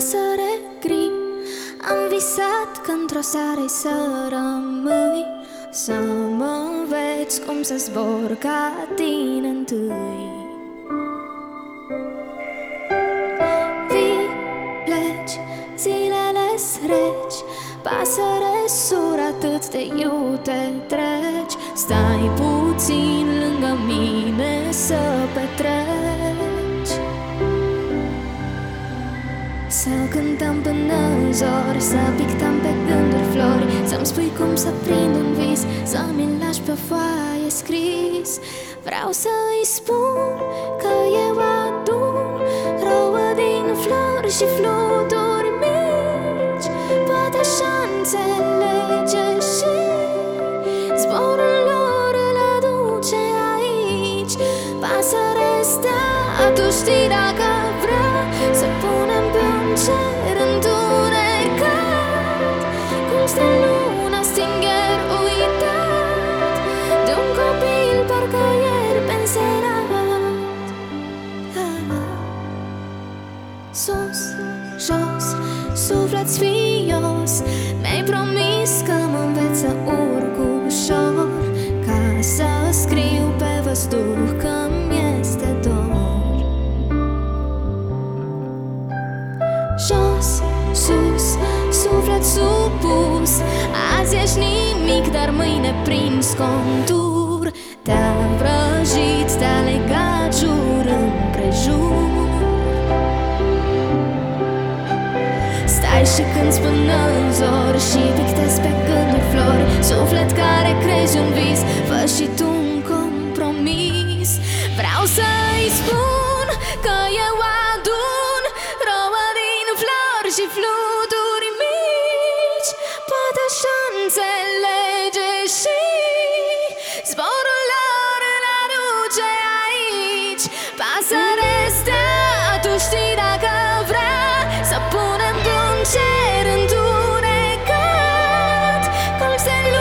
pasăre gri. Am visat că într-o seară să rămâi, să mă înveți cum să zbor ca tine întâi. Vii, pleci, zilele-s reci, pasăre sur atât de iute treci. Stai puțin lângă mine să petreci, să cântăm până în zori, să pictăm pe gânduri flori, să-mi spui cum să prind un vis, să-mi lași pe foaie scris. Vreau să-i spun că eu adun rouă din flori și fluturi mici. Poate așa înțelege și zborul lor îl aduce aici. Pasăre stea, tu știi dacă vrea să punem pe un cer întunecat, cum stă luna stinger uitat de un copil parcă ieri penserat. Sus, jos, suflet sfios, mi-ai promis că mă înveți să urc ușor, ca să scriu pe văzduh că mi-este dor. Jos, sus, suflet supus, azi ești nimic, dar mâine prinzi contur. Te-a vrăjit, te-a legat jur împrejur. Stai și cânti până în zor și pictezi pe gânduri flori. Suflet care crezi un vis, fă și tu un compromis. Vreau să-i spun că eu adun rouă din flori și fluturi mici. Poate așa înțelege și zborul lor îl aduce aici. Pasăre stea, tu știi dacă vrea să punem pe un cer întunecat, cum se